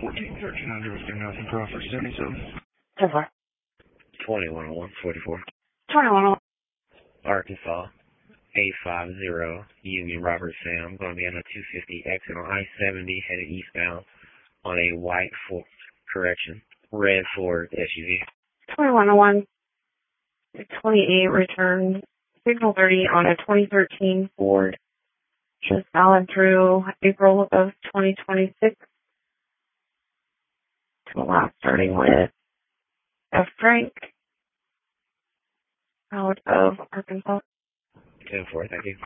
1413 Nothing Crawford 77. 10-4. 2101 44. 2101. Arkansas. 850 Union Robert Sam. Going to be on a 250 exit on I-70 headed eastbound on a white red Ford SUV. 2101. 28 return. Signal 30 on a 2013 Ford. Just valid through April of 2026. To the last starting with F. Frank out of Arkansas. 10-4, thank you.